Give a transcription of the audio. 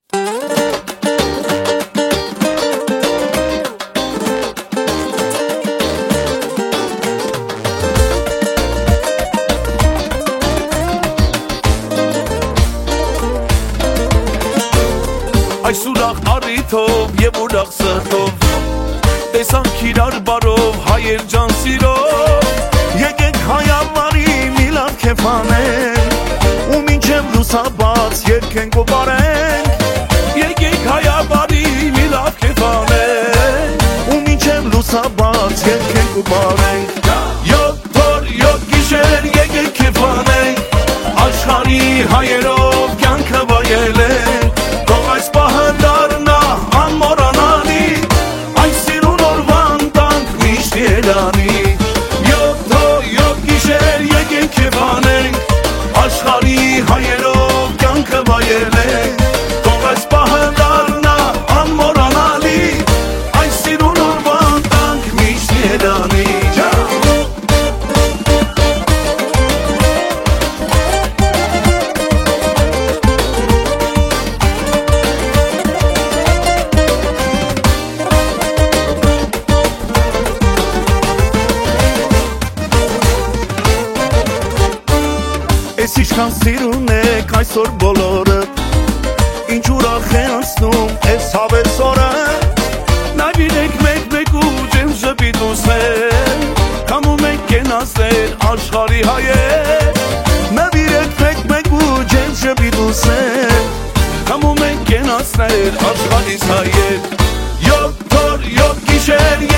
Այս ուրախ առիթով եւ ուրախ սրտով տեսանք իրար բարով հայեր ջան սիրով եկեք հայամարի մի լավ քեֆ անենք ու մինչև լուսաբաց երգենք ու բարենք եկեք հայամարի մի լավ քեֆ անենք ու մինչև լուսաբաց երգենք ու բարենք յոթ օր յոթ գիշեր եկեք քեֆ անենք աշխարհի հայերով կյանքը վայելենք Այս պահը դառնա անմոռանալի Այս սիրուն օրվան տանք միշտ երանի Յոթ գիշեր եկենք քեֆ անենք Աշխարհի հայերով կյանքը վայելենք Թող այս պահը դառնա անմոռանալի Այս սիրուն օրվան տանք միշտ երանի Ես ինչքան սիրուն եք այսօր բոլորը Ինչ ուրախ է անցնում ես հավես օրը Նայվիրեք մեկ ու ջեմ ժպիտ ուսեր Կամում եք կենացներ աշխարհի հայեր Նայվիրեք մեկ ու ջեմ ժպիտ ուսեր Կամում եք կենացներ աշխարհի հայեր Յոթ օր յոթ գիշեր